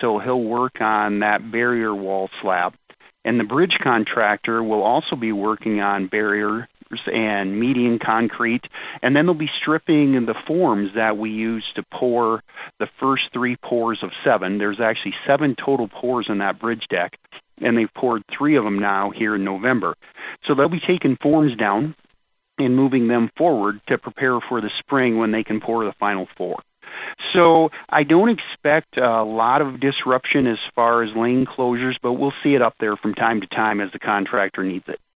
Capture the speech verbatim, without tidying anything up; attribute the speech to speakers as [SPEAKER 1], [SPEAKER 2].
[SPEAKER 1] so he'll work on that barrier wall slab. And the bridge contractor will also be working on barriers and median concrete, and then they'll be stripping the forms that we use to pour the first three pours of seven. There's actually seven total pours in that bridge deck, and they've poured three of them now here in November. So they'll be taking forms down and moving them forward to prepare for the spring when they can pour the final four. So I don't expect a lot of disruption as far as lane closures, but we'll see it up there from time to time as the contractor needs it.